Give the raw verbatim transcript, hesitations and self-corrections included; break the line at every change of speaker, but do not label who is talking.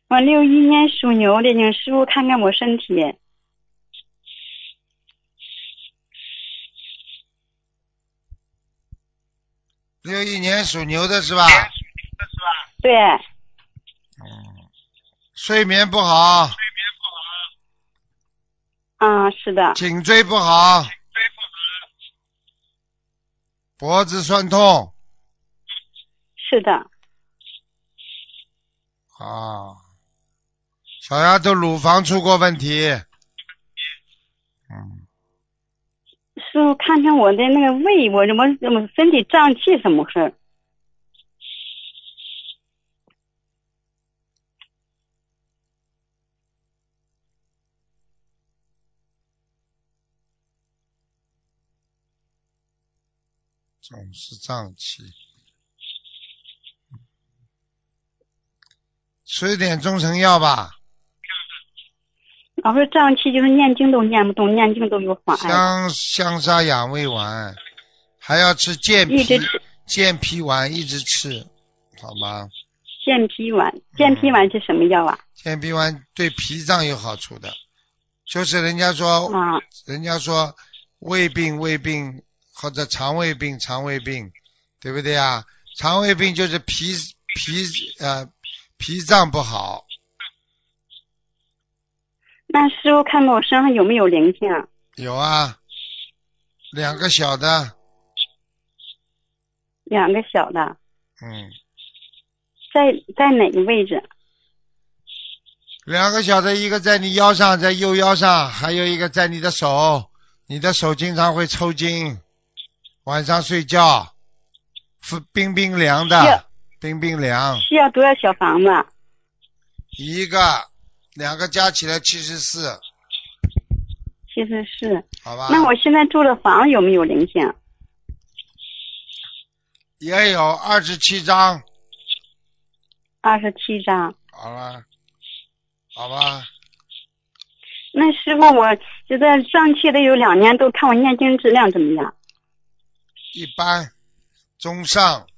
我六一年属牛的，请师傅看看我身体。
六一年属牛的是吧？
对。
嗯，睡眠不好。
啊，是的。
颈椎不好。脖子酸痛。
是的。
啊，小丫头乳房出过问题。嗯。
师傅看看我的那个胃，我怎么怎么身体胀气，怎么回事？
总是胀气。吃点中成药吧。
老是胀气，就是念经都念不动，念经都有妨碍。
香香砂养胃丸，还要吃健脾健脾丸，一直吃，好吗？
健脾丸，健脾丸是什么药啊？
健脾丸对脾脏有好处的，就是人家说，
啊、
人家说胃病胃病或者肠胃病肠胃病，对不对啊？肠胃病就是脾脾呃脾脏不好。
那师傅看看我身上有没有灵性啊？
有啊，两个小的。
两个小的。
嗯。
在在哪个位置？
两个小的，一个在你腰上，在右腰上，还有一个在你的手。你的手经常会抽筋，晚上睡觉，冰冰凉的，冰冰凉。
需要多少小房子？
一个，两个加起来七十四。
七十四。
好吧。
那我现在住的房有没有灵性？
也有二十七张。
二十七张。
好了，好吧。
那师傅，我觉得胀气的有两年，都看我念经质量怎么样？
一般，中上。